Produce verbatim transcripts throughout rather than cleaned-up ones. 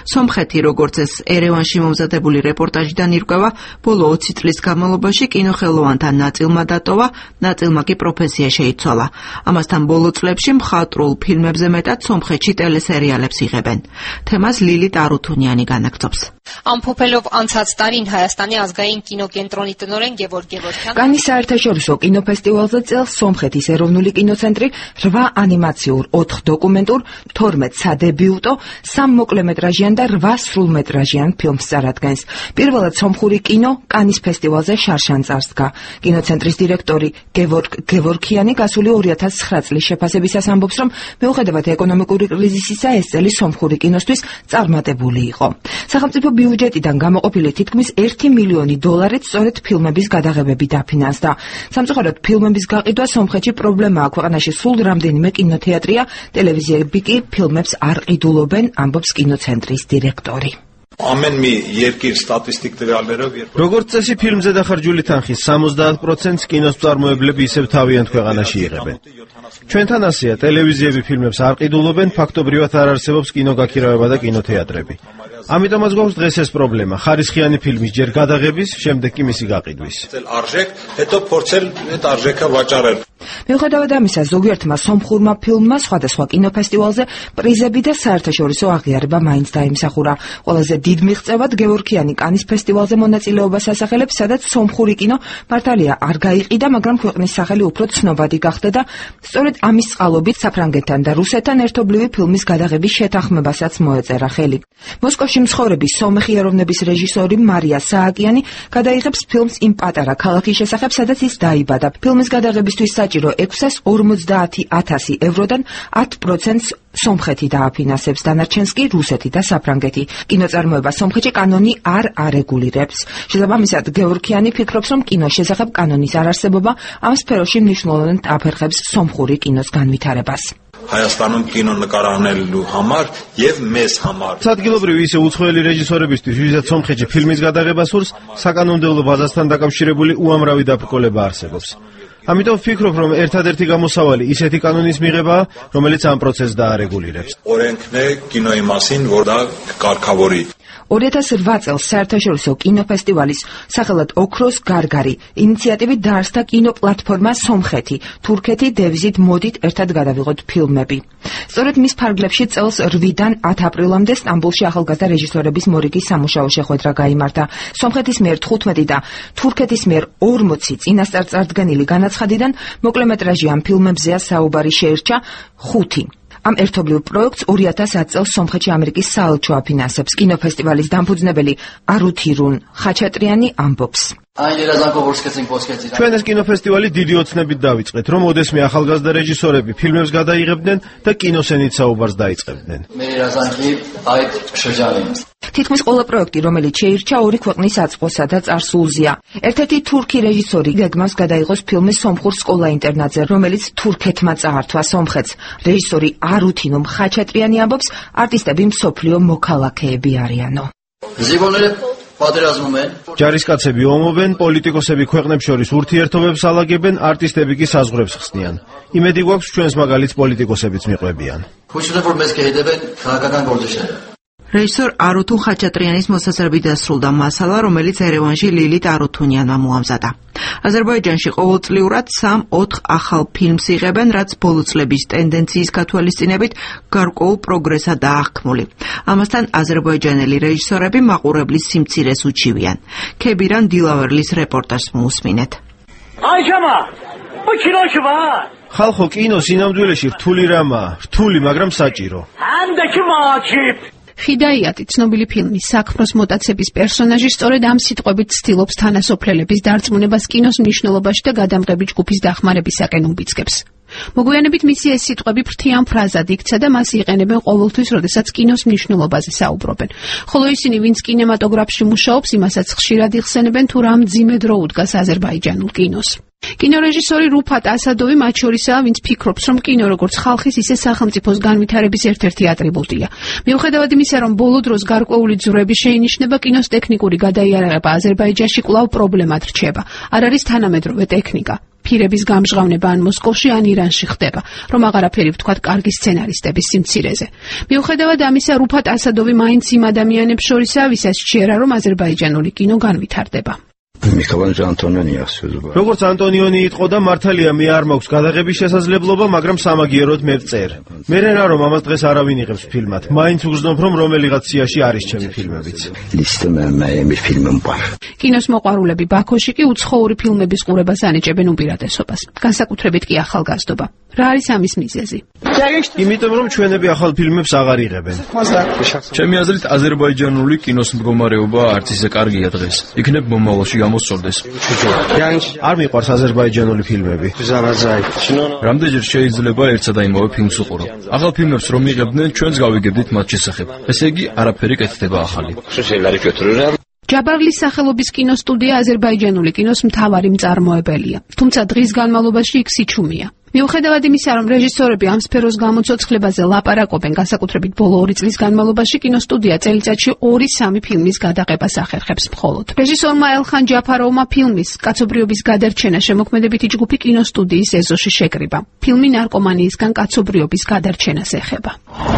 სომხეთი, როგორც ეს ერევანში მომზადებული რეპორტაჟიდან ირკვევა, ბოლო ოცი წლის განმავლობაში კინოხელოვანთა ნაწილმა დატოვა, ნაწილმა კი პროფესია შეიცვალა. ამასთან ბოლო წლებში მხატვრულ ფილმებზე მეტად სომხეთში ტელესერიალებს იღებენ. თემას ლილით არუთუნიანი განაგრძობს. Ամփոփելով անցած տարին Հայաստանի ազգային կինոկենտրոնի տնօրեն Գևորգ Գևորգյան Կանի საერთაშორისო կինոֆესტիվալზე წელს სომხეთის ეროვნული კინოცენტრი რვა ანიმაციურ, ოთხ დოკუმენტურ, თორმეტ სადებიუტო, სამ მოკლემეტრაჟიან და რვა სრულმეტრაჟიან ფილმს წარადგენს. პირველად სომხური კინო კანის ფესტივალზე შარშან წარსდგა. კინოცენტრის დირექტორი გევორგ გევორქიანი გასული ორი ათას ცხრა წლის შეფასებისას ამბობს, რომ მეუხედავად ეკონომიკური კრიზისისა ეს წელი სომხური კინოსთვის წარმატებული იყო. სახელმწიფო ბიუჯეტიდან გამოყოფილი თითქმის ერთი მილიონი დოლარით სწორედ ფილმების გადაღებები დაფინანსდა. სამწუხაროდ ფილმების გაყიდვა სომხეთში პრობლემაა. ქვეყანაში სულ რამდენიმე კინოთეატრია, ტელევიზიები კი ფილმებს არ ყიდულობენ, ამბობს კინოცენტრის დირექტორი. Ամեն մի երկիր ստատիստիկներով Როგორც წესი ფილმზე დახარჯული თანხის სამოცდაათ პროცენტს კინოს მწარმოებლები ისევ თავიანთ ქვეყანაში იღებენ. ჩვენთან ასეა, ტელევიზიები ფილმებს არ ყიდულობენ, ფაქტობრივად არ არსებობს კინოგაქირავება და კინოთეატრები. ამიტომაც გვაქვს დღეს ეს პრობლემა, ხარისხიანი ფილმის ჯერ გადაღების, შემდეგ კი მისი გაყიდვის. Արժեք, հետո փորձել այդ արժեքը վաճառել. მიუხედავად ამისა, ზოგიერთმა სომხურმა ფილმმა სხვადასხვა კინოფესტივალზე პრიზები და საერთაშორისო აღიარება მაინც დაიმსახურა. ყველაზე დიდ მიღწევად გევორქიანი კანის ფესტივალზე მონაწილეობას ასახელებს, სადაც სომხური კინო მართალია არ გაიყიდა, მაგრამ ქვეყნის სახელი უფრო ცნობადი გახდა და სწორედ ამის წყალობით საფრანგეთთან და რუსეთთან ერთობლივი ფილმის გადაღების შეთანხმებასაც მოეწერა ხელი. მოსკოვში მსხოვრები სომეხი ეროვნების რეჟისორი მარია სააკიანი გადაიღებს ფილმს იმ პატარა ქალაქის შესახებ, სადაც ის დაიბადა. ფილმის გადაღებისთვის საჭირო ექვსას ორმოცდაათი ათასი ევროდან ათ პროცენტს სომხეთი დააფინანსებს, დანარჩენს კი რუსეთი და საფრანგეთი. კინოწარმოება სომხეთში კანონი არ არეგულირებს. შესაბამისად, გევორქიანი ფიქრობს, რომ კინოს შესახებ კანონის არარსებობა ამ სფეროში მნიშვნელოვნად აფერხებს სომხური კინოს განვითარებას. Հայաստանում կինո նկարահանելու համար եւ մեզ համար. Ადგილობრივი ისე უცხოელი რეჟისორებისთვის, ვისაც სომხეთში ფილმის გადაღება სურს, საკანონმდებლო ბაზასთან დაკავშირებული უამრავი დაბრკოლება არსებობს. ამიტომ ვფიქრობ, რომ ერთადერთი გამოსავალი ისეთი კანონის მიღებაა, რომელიც ამ პროცესს დაარეგულირებს. Օրենքն է կինոյի մասին, որ դա կարգավորի. ორი ათას რვა წელს საერთაშორისო კინოფესტივალის სახელად ოქროს გარგარი ინიციატივით დაარსდა კინოპლატფორმა სომხეთი, თურქეთი დევიზით მოდით ერთად გადავიღოთ ფილმები. სწორედ მის ფარგლებში წელს რვიდან ათ აპრილამდე სტამბოლში ახალგაზრდა რეჟისორების მორიგის სამუშაო შეხვედრა გაიმართა. სომხეთის მიერ თხუთმეტი და თურქეთის მიერ ორმოცი წინასწარ წარდგენილი განაცხადიდან მოკლემეტრაჟიან ფილმებზეა საუბარი შეირჩა ხუთი. ამ ერთობლივ პროექტს ორი ათას ათ წელს სომხეთში ამერიკის საელჩო აფინანსებს. კინოფესტივალის დამფუძნებელი არუთირუნ ხაჩატრიანი ამბობს. ჩვენ ეს კინოფესტივალი დიდი ოცნებით დავიწყეთ, რომ ოდესმე ახალგაზრდა რეჟისორები ფილმებს გადაიღებდნენ და კინოსცენით საუბარს დაიწყებდნენ. თითქმის ყველა პროექტი, რომელიც შეირჩა ორი ქვეყნის აწყოსა და წარსულზეა. ერთ-ერთი თურქი რეჟისორი გეგმავს გადაიღოს ფილმი სომხურ სკოლა-ინტერნატზე, რომელიც თურქეთმა წაართვა სომხეთს. რეჟისორი არუთინუ ხაჩატრიანი ამბობს, არტისტები მსოფლიო მოქალაქეები არიანო. ჯარისკაცები ომობენ, პოლიტიკოსები ქვეყნებს შორის ურთიერთობებს ალაგებენ, არტისტები კი საზღვრებს ხსნიან. იმედი გვაქვს, ჩვენს მაგალითს პოლიტიკოსებიც მიყვებიან. რეჟისორ არუთუნ ხაჩატრიანის მოსაზრებით დასრულდა მასალა, რომელიც ერევანში ლილით არუთუნიანმა მოამზადა. აზერბაიჯანში ყოველწლიურად სამ ოთხ ახალ ფილმს იღებენ, რაც ბოლო წლების ტენდენციის გათვალისწინებით გარკვეულ პროგრესად დაახქმული. ამასთან აზერბაიჯანელი რეჟისორები მაყურებლის სიმცირეს უჩივიან. ქებირან დილავერლის რეპორტაჟს მოусმინეთ. აიჩამა, bu kinoşu var. ხალხო, კინო სინამდვილეში რთული რამაა, რთული, მაგრამ საჭირო. Hem de ki vakip. ხიდაიატი ცნობილი ფილმის საქმროს მოტაცების პერსონაჟი სწორედ ამ სიტყვებით ცდილობს თანასოფლელების დარწმუნებას კინოს მნიშვნელობაში და გადამღები ჯგუფის დახმარებისაკენ უბიძგებს. მოგვიანებით მისი ეს სიტყვები ფრთიან ფრაზად იქცა და მას იყენებენ ყოველთვის, როდესაც კინოს მნიშვნელობაზე საუბრობენ. ხოლო ისინი, ვინც კინემატოგრაფში მუშაობს, იმასაც ხშირად იხსენებენ, თუ რა მძიმე დრო უდგას აზერბაიჯანულ კინოს. კინორეჟისორი რუფატ ასადოვი მათ შორისაა, ვინც ფიქრობს, რომ კინო როგორც ხალხის, ისე სახელმწიფოს განვითარების ერთ-ერთი ატრიბუტია. მიუხედავად იმისა, რომ ბოლო დროს გარკვეული ძვრები შეინიშნება, კინოს ტექნიკური გადაიარაღება აზერბაიჯანში კვლავ პრობლემად რჩება. არ არის თანამედროვე ტექნიკა. ფირების გამჟღავნება ან მოსკოვში ან ირანში ხდება, რომ აღარაფერი ვთქვათ კარგი სცენარისტების სიმცირეზე. მიუხედავად ამისა, რუფათ ასადოვი მაინც იმ ადამიანებს შორისაა, ვისაც სჭირა, რომ აზერბაიჯანული კინო განვითარდება. როგორც ანტონიონი იტყო და მართალია მე არ მაქვს გადაღების შესაძლებლობა, მაგრამ სამაგიეროდ მე ვწერ. მე რა რომ ამას დღეს არავინ იღებს ფილმად. მაინც უგრძნობ რომ რომელიღაც სიაში არის ჩემი ფილმებიც. კინოს მოყვარულები ბაქოში კი უცხოური ფილმების ყურებას ანიჭებენ უპირატესობას, განსაკუთრებით კი ახალგაზრდობა. რა არის ამის მიზეზი? იმიტომ რომ ჩვენები ახალ ფილმებს აღარ იღებენ. ჩემი აზრით აზერბაიჯანული კინოს მდგომარეობა არც ისე კარგია დღეს. იქნებ მომავალში გამოსწორდეს. არ მიყვარს აზერბაიჯანული ფილმები. რამდენჯერ შეიძლება ერთსა და იმავე ფილმს უყურო. ახალ ფილმებს რომ იღებდნენ, ჩვენც გავიგებდით მათ შესახებ. ესე იგი, არაფერი კეთდება ახალი. ჯაბარლის სახელობის კინოსტუდია აზერბაიჯანული კინოს მთავარი მწარმოებელია, თუმცა დღის განმავლობაში იქ სიჩუმეა. მიუხედავად იმისა, რომ რეჟისორები ამ სფეროს გამოცოცხლებაზე ლაპარაკობენ, განსაკუთრებით ბოლო ორი წლის განმავლობაში კინოსტუდია წელიწადში ორი-სამი ფილმის გადაღებას ახერხებს მხოლოდ. რეჟისორმა ელხან ჯაფაროვმა ფილმის კაცობრიობის გადარჩენა შემოქმედებითი ჯგუფი კინოსტუდიის ეზოში შეკრიბა. ფილმი ნარკომანიისგან კაცობრიობის გადარჩენას ეხება.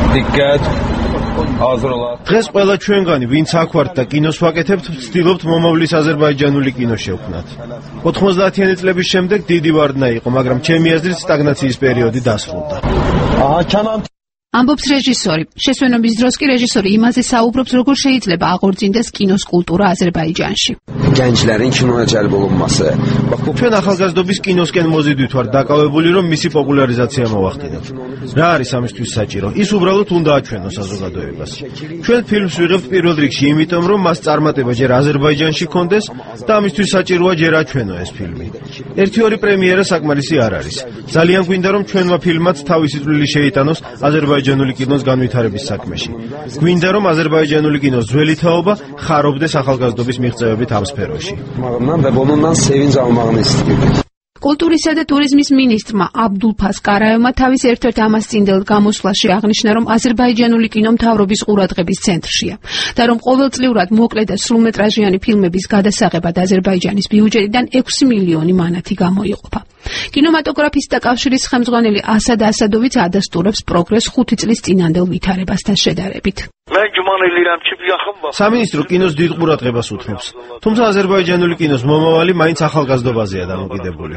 დღეს ყველა ჩვენგანი, ვინც აქ ვართ და კინოს ვაკეთებთ, ვცდილობთ მომავლის აზერბაიჯანული კინო შევქმნათ. ოთხმოცდაათიანი წლების შემდეგ დიდი ვარდნა იყო, მაგრამ ჩემი აზრით სტაგნაციის პერიოდი დასრულდა. ამბობს რეჟისორი. შესვენების დროს კი რეჟისორი იმაზე საუბრობს, როგორ შეიძლება აღორძინდეს კინოს კულტურა აზერბაიჯანში. ჩვენ ახალგაზრდობის კინოსკენ მოზიდვით ვართ დაკავებული, რომ მისი პოპულარიზაცია მოვახდინოთ. რა არის ამისთვის საჭირო? ის უბრალოდ უნდა აჩვენოს საზოგადოებას. ჩვენ ფილმს ვიღებთ პირველ რიგში, იმიტომ რომ მას წარმატება ჯერ აზერბაიჯანში ჰქონდეს და ამისთვის საჭიროა ჯერ აჩვენო ეს ფილმი. ერთი-ორი პრემიერა საკმარისი არ არის. ძალიან გვინდა რომ ჩვენმა ფილმმაც თავისი წვლილი შეიტანოს აზერბაიჯანული კინოს განვითარების საქმეში. გვინდა რომ აზერბაიჯანული კინოს ძველი თაობა ხარობდეს ახალგაზრდობის მიღწევებით ამ სფეროში. კულტურისა და ტურიზმის მინისტრმა აბდულფას კარაევმა თავის ერთ-ერთ ამასწინდელ გამოსვლაში აღნიშნა, რომ აზერბაიჯანული კინო მთავრობის ყურადღების ცენტრშია და რომ ყოველწლიურად მოკლე და სრულმეტრაჟიანი ფილმების გადასაღებად აზერბაიჯანის ბიუჯეტიდან ექვსი მილიონი მანათი გამოიყოფა. კინემატოგრაფისტთა კავშირის ხელმძღვანელი ასად ასადოვიც ადასტურებს პროგრესს ხუთი წლის წინანდელ ვითარებასთან შედარებით. სამინისტრო კინოს დიდ ყურადღებას უთმობს, თუმცა აზერბაიჯანული კინოს მომავალი მაინც ახალგაზრდობაზეა დამოკიდებული.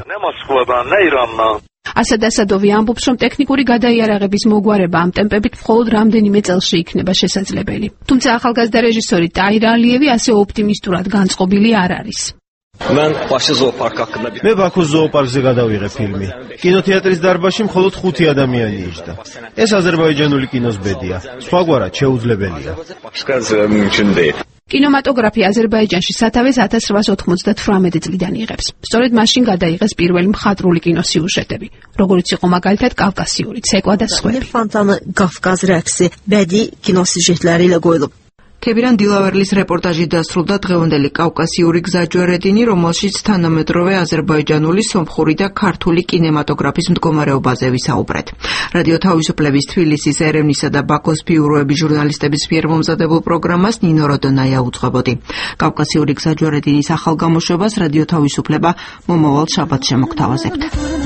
ასად ასადოვი ამბობს, რომ ტექნიკური გადაიარაღების მოგვარება ამ ტემპებით მხოლოდ რამდენიმე წელში იქნება შესაძლებელი. თუმცა ახალგაზრდა რეჟისორი ტაირ ალიევი ასე ოპტიმისტურად განწყობილი არ არის. მე ბაქოს ზოოპარკზე გადავიღე ფილმი. კინოთეატრის დარბაზში მხოლოდ ხუთი ადამიანი იჯდა. ეს აზერბაიჯანული კინოს ბედია. სხვაგვარად შეუძლებელია. კინემატოგრაფი აზერბაიჯანში სათავეს ათას რვაას ოთხმოცდათვრამეტი წლიდან იღებს. სწორედ მაშინ გადაიღეს პირველი მხატვრული კინოსიუჟეტები, როგორიც იყო მაგალითად კავკასიური ცეკვა და სხვები. Fantanı Qafqaz rəqsi bədii kinosiujetləri ilə qoyulub. ქებირან დილავერლის რეპორტაჟი დასრულდა დღევანდელი კავკასიური გზაჯვარედინი, რომელშიც თანამედროვე აზერბაიჯანული, სომხური და ქართული კინემატოგრაფის მდგომარეობაზე ვისაუბრეთ. რადიო თავისუფლების თბილისის, ერევნისა და ბაქოს ბიუროების ჟურნალისტების მიერ მომზადებულ პროგრამას ნინო როდონაია უძღვებოდი. კავკასიური გზაჯვარედინის ახალ გამოშვებას რადიო თავისუფლება მომავალ შაბათს შემოგთავაზებთ.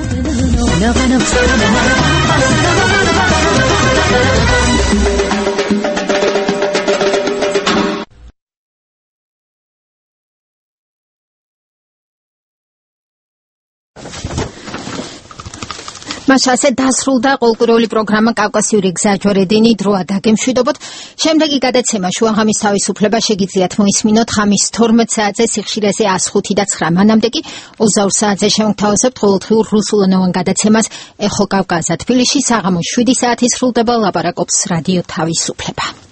მას ასე დასრულდა კულტურული პროგრამა კავკასიური გზაჯვარედინი დროა დაგემშვიდობოთ. შემდეგი გადაცემა შუაღამის თავისუფლება შეგიძლიათ მოისმინოთ ხამის თორმეტ საათზე სიხშირეზე ას ხუთი და ცხრა. მანამდე კი ოცდაორ საათზე შემოგთავაზებთ ყოველდღიურ რუსულენოვან გადაცემას ეხო კავკასია თბილისში საღამოს შვიდი საათი სრულდება ლაპარაკობს რადიო თავისუფლება.